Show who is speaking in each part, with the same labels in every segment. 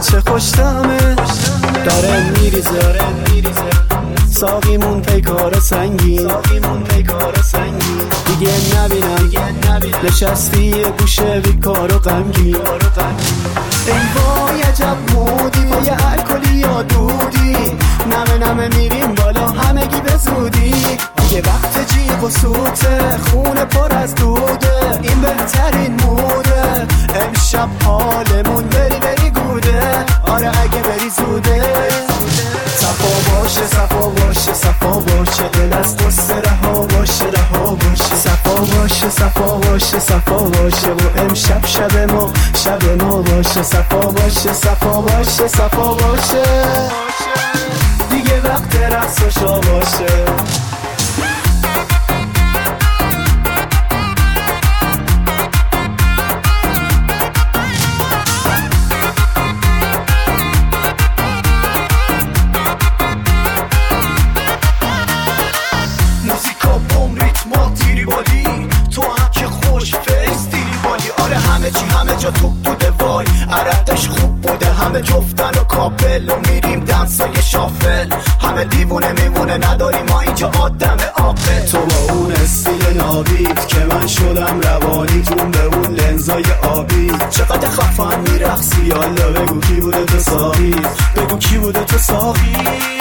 Speaker 1: چه خوشتمه داره میریزه ساقیمون پیکار سنگین دیگه نبینم نشستی یه گوشه بیکار و غمگین ای وای عجب مودی با یه الکلی یا دودی نمه میریم بالا همگی به زودی دیگه وقت جیغ و سوته خونه پر از دوده این بهترین موده امشب حالمون بری گوده آره اگه بری زوده صفا باشه دل از قصه رها باشه صفا باشه و امشب شب ما باشه صفا باشه دیگه وقت رقص و شا باشه همه جا توپ بوده وای عرقش خوب بوده همه جفتن و کاپل و میریم دنسای شافل همه دیوونه میمونه نداریم ما اینجا آدم عاقل تو با اون استیل نابید که من شدم روانیتون به اون لنزای آبی چقدر خفن میرقصی یالا بگو کی بوده تو ساقی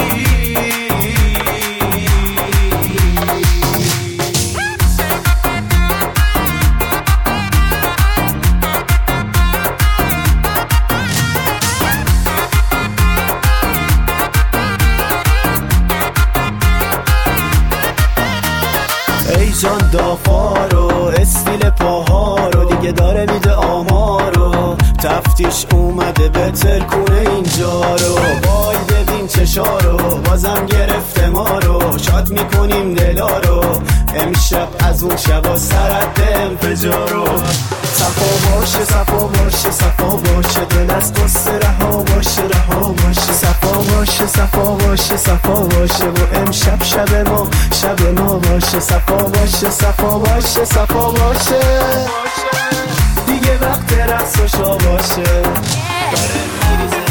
Speaker 1: ای جان دافارو استیل پاها رو دیگه داره میده آمارو تفتیش اومده به ترکونه اینجا رو وای ببین چشارو بازم گرفته ما رو شاد میکنیم دلا رو امشب از اون شبا سرد انفجارو صفا باشه دل از قصه رها باشه صفا باشه و امشب شب ما باشه صفا باشه دیگه وقت رقص و شا باشه